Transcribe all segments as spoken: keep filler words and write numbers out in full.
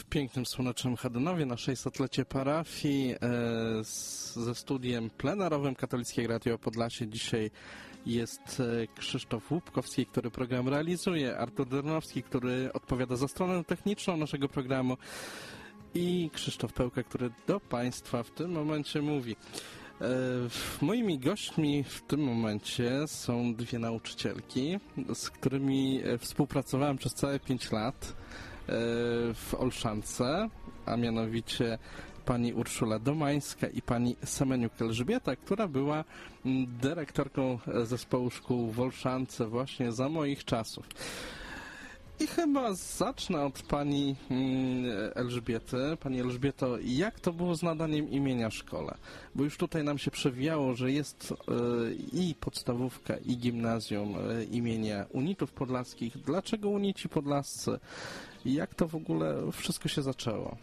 w pięknym, słonecznym Chadynowie na sześćsetlecie parafii e, z, ze studiem plenarowym Katolickiego Radio Podlasie. Dzisiaj jest e, Krzysztof Łupkowski, który program realizuje, Artur Dernowski, który odpowiada za stronę techniczną naszego programu i Krzysztof Pełka, który do Państwa w tym momencie mówi. E, moimi gośćmi w tym momencie są dwie nauczycielki, z którymi współpracowałem przez całe pięć lat w Olszance, a mianowicie pani Urszula Domańska i pani Semeniuk-Elżbieta, która była dyrektorką zespołu szkół w Olszance właśnie za moich czasów. I chyba zacznę od pani Elżbiety. Pani Elżbieto, jak to było z nadaniem imienia szkole? Bo już tutaj nam się przewijało, że jest i podstawówka, i gimnazjum imienia Unitów Podlaskich. Dlaczego Unici Podlascy? Jak to w ogóle wszystko się zaczęło?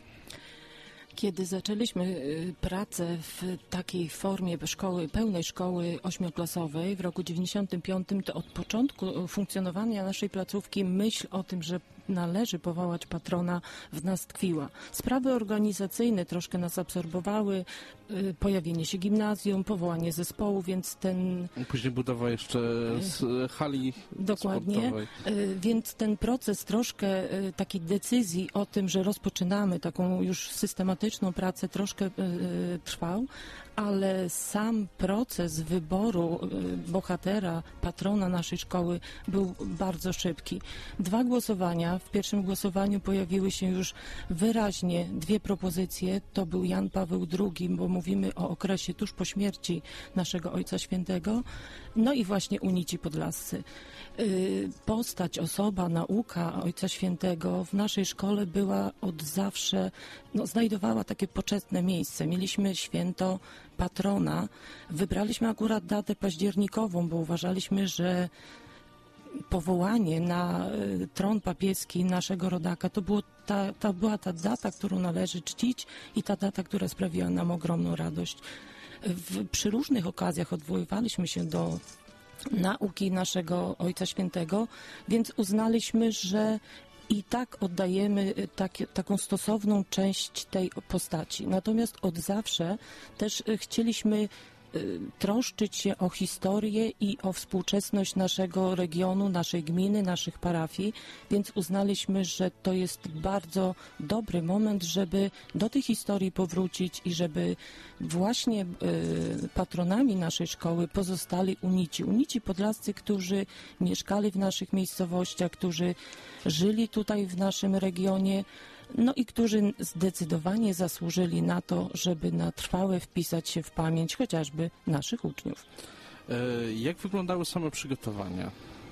Kiedy zaczęliśmy pracę w takiej formie szkoły, pełnej szkoły ośmioklasowej w roku dziewięćdziesiątym piątym, to od początku funkcjonowania naszej placówki myśl o tym, że należy powołać patrona, w nas tkwiła. Sprawy organizacyjne troszkę nas absorbowały, pojawienie się gimnazjum, powołanie zespołu, więc ten... Później budowa jeszcze z hali Dokładnie, sportowej. Więc ten proces troszkę takiej decyzji o tym, że rozpoczynamy taką już systematyczną pracę, troszkę trwał, ale sam proces wyboru bohatera, patrona naszej szkoły był bardzo szybki. Dwa głosowania. W pierwszym głosowaniu pojawiły się już wyraźnie dwie propozycje. To był Jan Paweł drugi, bo mówimy o okresie tuż po śmierci naszego Ojca Świętego. No i właśnie Unici Podlascy. Postać, osoba, nauka Ojca Świętego w naszej szkole była od zawsze, no, znajdowała takie poczetne miejsce. Mieliśmy święto patrona. Wybraliśmy akurat datę październikową, bo uważaliśmy, że powołanie na tron papieski naszego rodaka to, było ta, to była ta data, którą należy czcić i ta data, która sprawiła nam ogromną radość. W, przy różnych okazjach odwoływaliśmy się do nauki naszego Ojca Świętego, więc uznaliśmy, że i tak oddajemy tak, taką stosowną część tej postaci. Natomiast od zawsze też chcieliśmy troszczyć się o historię i o współczesność naszego regionu, naszej gminy, naszych parafii, więc uznaliśmy, że to jest bardzo dobry moment, żeby do tej historii powrócić i żeby właśnie patronami naszej szkoły pozostali Unici. Unici Podlascy, którzy mieszkali w naszych miejscowościach, którzy żyli tutaj w naszym regionie, no i którzy zdecydowanie zasłużyli na to, żeby na trwałe wpisać się w pamięć chociażby naszych uczniów. Jak wyglądały same przygotowania?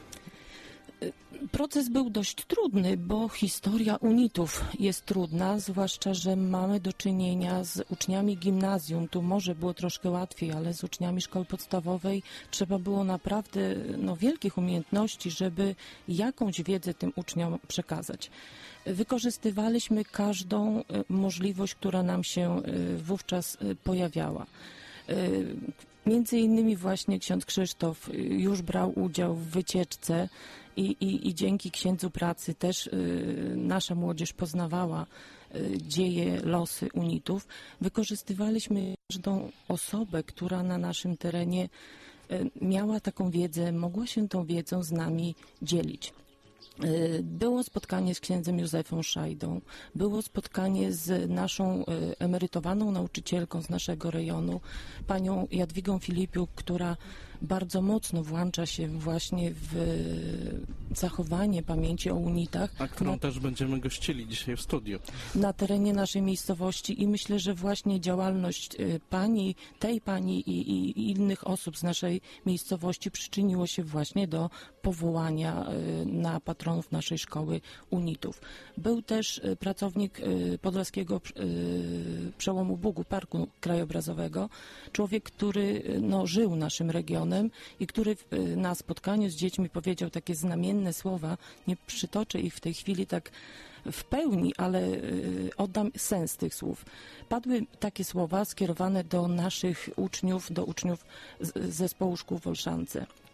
Proces był dość trudny, bo historia Unitów jest trudna, zwłaszcza, że mamy do czynienia z uczniami gimnazjum. Tu może było troszkę łatwiej, ale z uczniami szkoły podstawowej trzeba było naprawdę no, wielkich umiejętności, żeby jakąś wiedzę tym uczniom przekazać. Wykorzystywaliśmy każdą możliwość, która nam się wówczas pojawiała. Między innymi właśnie ksiądz Krzysztof już brał udział w wycieczce i, i, i dzięki księdzu pracy też y, nasza młodzież poznawała y, dzieje, losy Unitów. Wykorzystywaliśmy każdą osobę, która na naszym terenie y, miała taką wiedzę, mogła się tą wiedzą z nami dzielić. Było spotkanie z księdzem Józefem Szajdą, było spotkanie z naszą emerytowaną nauczycielką z naszego rejonu, panią Jadwigą Filipiuk, która bardzo mocno włącza się właśnie w zachowanie pamięci o Unitach. A którą na, też będziemy gościli dzisiaj w studiu. Na terenie naszej miejscowości i myślę, że właśnie działalność pani, tej pani i, i innych osób z naszej miejscowości przyczyniło się właśnie do powołania na patronów naszej szkoły Unitów. Był też pracownik Podlaskiego Przełomu Bugu, Parku Krajobrazowego, człowiek, który no, żył naszym regionem i który na spotkaniu z dziećmi powiedział takie znamienne słowa, nie przytoczę ich w tej chwili tak w pełni, ale oddam sens tych słów. Padły takie słowa skierowane do naszych uczniów, do uczniów z zespołu szkół w Olszance.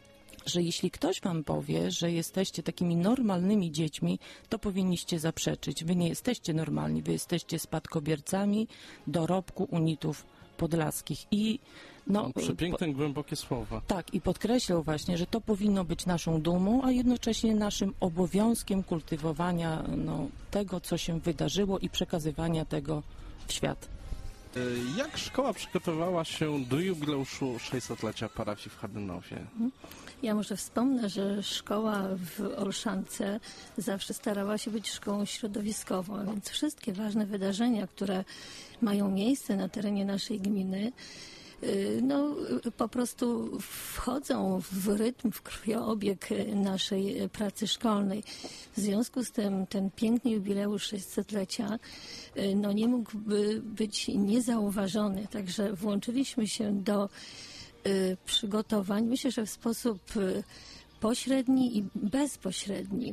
że jeśli ktoś wam powie, że jesteście takimi normalnymi dziećmi, to powinniście zaprzeczyć. Wy nie jesteście normalni, wy jesteście spadkobiercami dorobku unitów podlaskich. I no, przepiękne, głębokie słowa. Tak, i podkreślał właśnie, że to powinno być naszą dumą, a jednocześnie naszym obowiązkiem kultywowania no, tego, co się wydarzyło i przekazywania tego w świat. Jak szkoła przygotowała się do jubileuszu sześćsetlecia parafii w Chadynowie? Ja może wspomnę, że szkoła w Olszance zawsze starała się być szkołą środowiskową, a więc wszystkie ważne wydarzenia, które mają miejsce na terenie naszej gminy, no, po prostu wchodzą w rytm, w krwiobieg naszej pracy szkolnej. W związku z tym ten piękny jubileusz sześćsetlecia no, nie mógłby być niezauważony. Także włączyliśmy się do y, przygotowań, myślę, że w sposób y, pośredni i bezpośredni.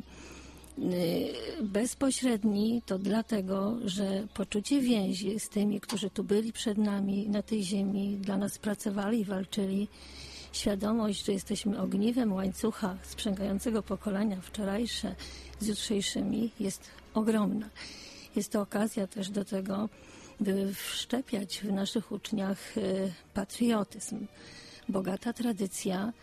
Bezpośredni to dlatego, że poczucie więzi z tymi, którzy tu byli przed nami na tej ziemi, dla nas pracowali i walczyli, świadomość, że jesteśmy ogniwem łańcucha sprzęgającego pokolenia wczorajsze z jutrzejszymi, jest ogromna. Jest to okazja też do tego, by wszczepiać w naszych uczniach patriotyzm. Bogata tradycja.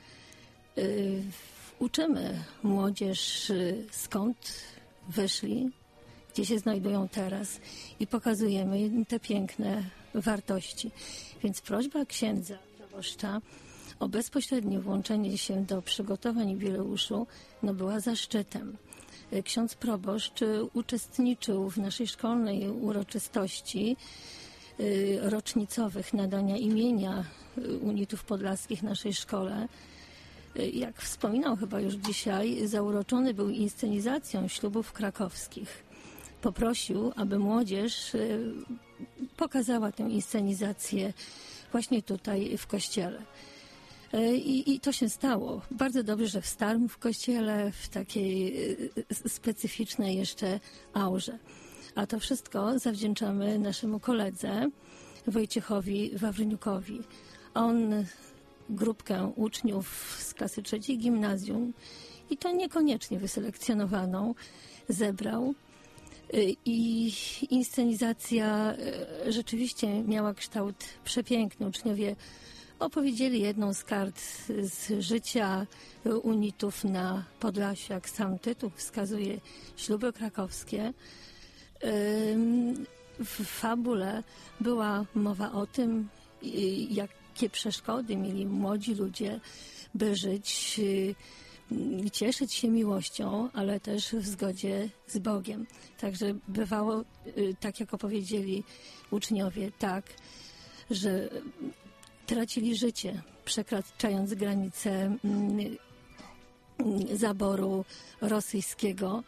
Uczymy młodzież, skąd wyszli, gdzie się znajdują teraz i pokazujemy im te piękne wartości. Więc prośba księdza proboszcza o bezpośrednie włączenie się do przygotowań jubileuszu no, była zaszczytem. Ksiądz proboszcz uczestniczył w naszej szkolnej uroczystości rocznicowych nadania imienia unitów podlaskich naszej szkole. Jak wspominał chyba już dzisiaj, zauroczony był inscenizacją ślubów krakowskich. Poprosił, aby młodzież pokazała tę inscenizację właśnie tutaj w kościele. I, I to się stało. Bardzo dobrze, że w starym w kościele, w takiej specyficznej jeszcze aurze. A to wszystko zawdzięczamy naszemu koledze Wojciechowi Wawryniokowi. On grupkę uczniów z klasy trzeciej gimnazjum i to niekoniecznie wyselekcjonowaną zebrał i inscenizacja rzeczywiście miała kształt przepiękny. Uczniowie opowiedzieli jedną z kart z życia unitów na Podlasiu, jak sam tytuł wskazuje, śluby krakowskie. W fabule była mowa o tym, jak jakie przeszkody mieli młodzi ludzie, by żyć, cieszyć się miłością, ale też w zgodzie z Bogiem. Także bywało, tak jak opowiedzieli uczniowie, tak, że tracili życie, przekraczając granicę zaboru rosyjskiego.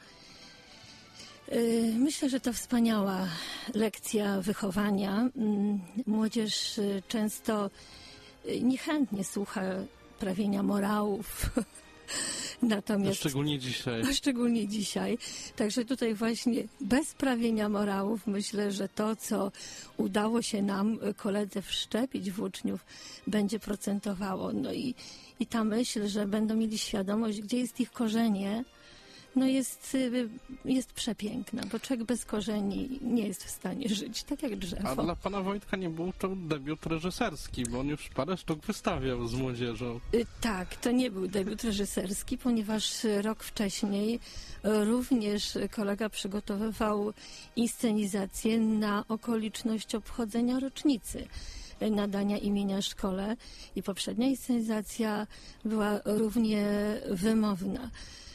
Myślę, że to wspaniała lekcja wychowania. Młodzież często niechętnie słucha prawienia morałów. Natomiast, szczególnie dzisiaj. Szczególnie dzisiaj. Także tutaj właśnie bez prawienia morałów myślę, że to, co udało się nam koledze wszczepić w uczniów, będzie procentowało. No i, i ta myśl, że będą mieli świadomość, gdzie jest ich korzenie, no jest, jest przepiękna, bo człowiek bez korzeni nie jest w stanie żyć, tak jak drzewo. A dla pana Wojtka nie był to debiut reżyserski, bo on już parę sztuk wystawiał z młodzieżą. Tak, to nie był debiut reżyserski, ponieważ rok wcześniej również kolega przygotowywał inscenizację na okoliczność obchodzenia rocznicy nadania imienia szkole i poprzednia inscenizacja była równie wymowna.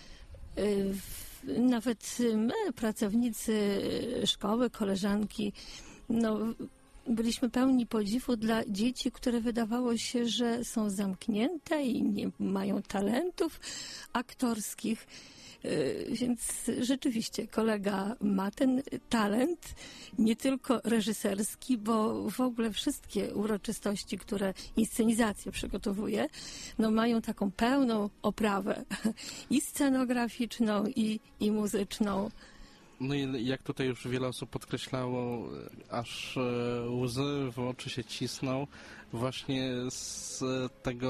Nawet my, pracownicy szkoły, koleżanki, no, byliśmy pełni podziwu dla dzieci, które wydawało się, że są zamknięte i nie mają talentów aktorskich. Więc rzeczywiście kolega ma ten talent, nie tylko reżyserski, bo w ogóle wszystkie uroczystości, które inscenizację przygotowuje, no mają taką pełną oprawę i scenograficzną, i, i muzyczną. No i jak tutaj już wiele osób podkreślało, aż łzy w oczy się cisną właśnie z tego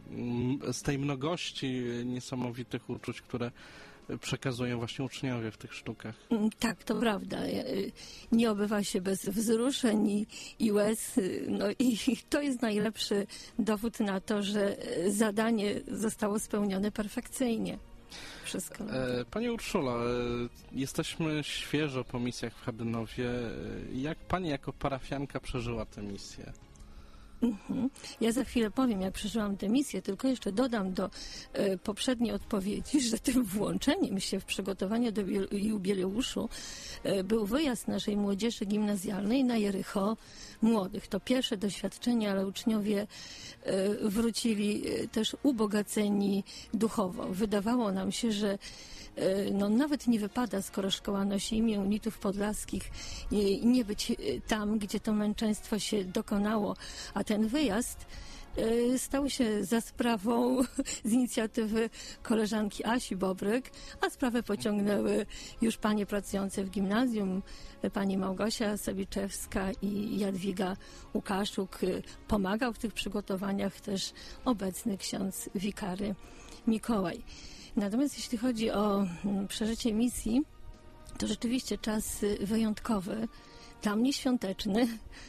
z tej mnogości niesamowitych uczuć, które przekazują właśnie uczniowie w tych sztukach. Tak, to prawda. Nie obywa się bez wzruszeń i, i łez. No i to jest najlepszy dowód na to, że zadanie zostało spełnione perfekcyjnie przez kolegów. Pani Urszulo, jesteśmy świeżo po misjach w Chadynowie. Jak Pani jako parafianka przeżyła tę misję? Mhm. Ja za chwilę powiem, jak przeżyłam tę misję, tylko jeszcze dodam do e, poprzedniej odpowiedzi, że tym włączeniem się w przygotowanie do jubileuszu e, był wyjazd naszej młodzieży gimnazjalnej na Jericho Młodych. To pierwsze doświadczenie, ale uczniowie e, wrócili e, też ubogaceni duchowo. Wydawało nam się, że no nawet nie wypada, skoro szkoła nosi imię Unitów Podlaskich, nie, nie być tam, gdzie to męczeństwo się dokonało, a ten wyjazd y, stał się za sprawą z inicjatywy koleżanki Asi Bobryk, a sprawę pociągnęły już panie pracujące w gimnazjum, pani Małgosia Sabiczewska i Jadwiga Łukaszuk. Pomagał w tych przygotowaniach też obecny ksiądz wikary Mikołaj. Natomiast jeśli chodzi o przeżycie misji, to rzeczywiście czas wyjątkowy, dla mnie świąteczny,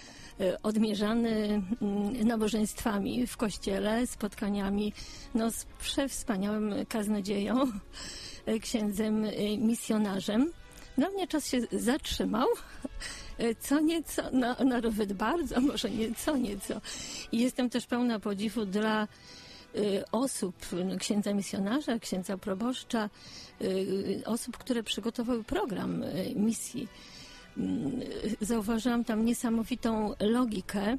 odmierzany nabożeństwami w kościele, spotkaniami no, z przewspaniałym kaznodzieją, księdzem misjonarzem. Dla mnie czas się zatrzymał, co nieco, no, nawet bardzo, może nie co nieco. I jestem też pełna podziwu dla osób, no, księdza misjonarza, księdza proboszcza, osób, które przygotowały program misji. Zauważyłam tam niesamowitą logikę.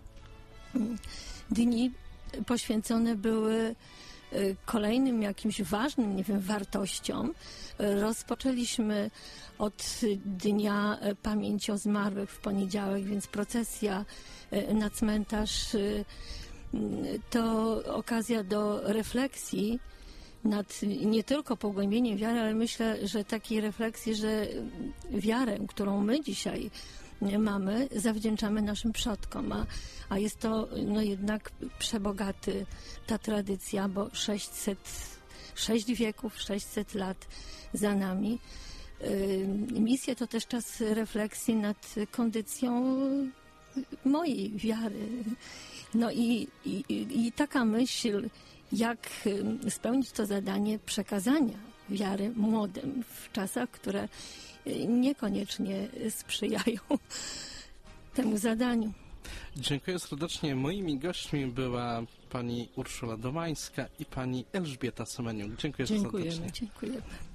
Dni poświęcone były kolejnym jakimś ważnym, nie wiem, wartościom. Rozpoczęliśmy od Dnia Pamięci o Zmarłych w poniedziałek, więc procesja na cmentarz to okazja do refleksji nad nie tylko pogłębieniem wiary, ale myślę, że takiej refleksji, że wiarę, którą my dzisiaj mamy, zawdzięczamy naszym przodkom, a, a jest to no jednak przebogaty ta tradycja, bo sześćset, sześć wieków, sześćset lat za nami. Misje to też czas refleksji nad kondycją mojej wiary. No i, i, i taka myśl, jak spełnić to zadanie przekazania wiary młodym w czasach, które niekoniecznie sprzyjają temu zadaniu. Dziękuję serdecznie. Moimi gośćmi była pani Urszula Domańska i pani Elżbieta Semeniuk. Dziękuję Dziękujemy. serdecznie. Dziękujemy.